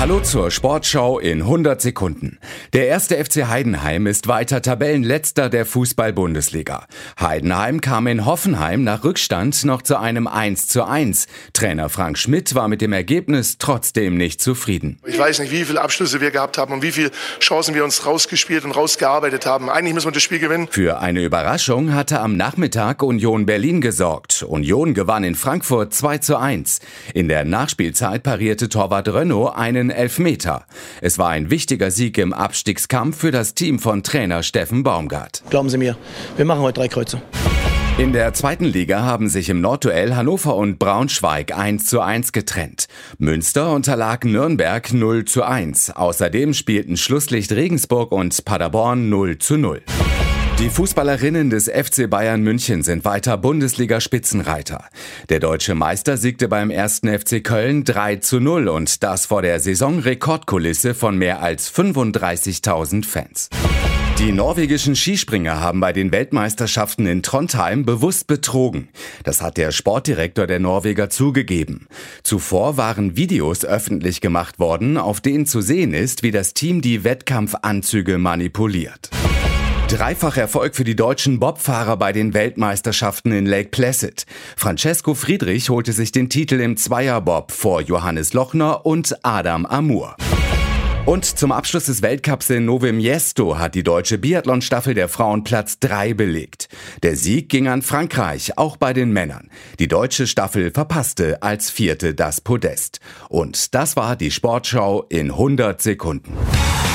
Hallo zur Sportschau in 100 Sekunden. Der erste FC Heidenheim ist weiter Tabellenletzter der Fußball-Bundesliga. Heidenheim kam in Hoffenheim nach Rückstand noch zu einem 1:1. Trainer Frank Schmidt war mit dem Ergebnis trotzdem nicht zufrieden. Ich weiß nicht, wie viele Abschlüsse wir gehabt haben und wie viele Chancen wir uns rausgespielt und rausgearbeitet haben. Eigentlich müssen wir das Spiel gewinnen. Für eine Überraschung hatte am Nachmittag Union Berlin gesorgt. Union gewann in Frankfurt 2:1. In der Nachspielzeit parierte Torwart Renaud einen Elfmeter. Es war ein wichtiger Sieg im Abstiegskampf für das Team von Trainer Steffen Baumgart. Glauben Sie mir, wir machen heute 3 Kreuze. In der zweiten Liga haben sich im Nordduell Hannover und Braunschweig 1:1 getrennt. Münster unterlag Nürnberg 0:1. Außerdem spielten Schlusslicht Regensburg und Paderborn 0:0. Die Fußballerinnen des FC Bayern München sind weiter Bundesliga-Spitzenreiter. Der deutsche Meister siegte beim 1. FC Köln 3:0 und das vor der Saisonrekordkulisse von mehr als 35.000 Fans. Die norwegischen Skispringer haben bei den Weltmeisterschaften in Trondheim bewusst betrogen. Das hat der Sportdirektor der Norweger zugegeben. Zuvor waren Videos öffentlich gemacht worden, auf denen zu sehen ist, wie das Team die Wettkampfanzüge manipuliert. Dreifacherfolg für die deutschen Bobfahrer bei den Weltmeisterschaften in Lake Placid. Francesco Friedrich holte sich den Titel im Zweierbob vor Johannes Lochner und Adam Amur. Und zum Abschluss des Weltcups in Nove Miesto hat die deutsche Biathlon-Staffel der Frauen Platz 3 belegt. Der Sieg ging an Frankreich, auch bei den Männern. Die deutsche Staffel verpasste als Vierte das Podest. Und das war die Sportschau in 100 Sekunden.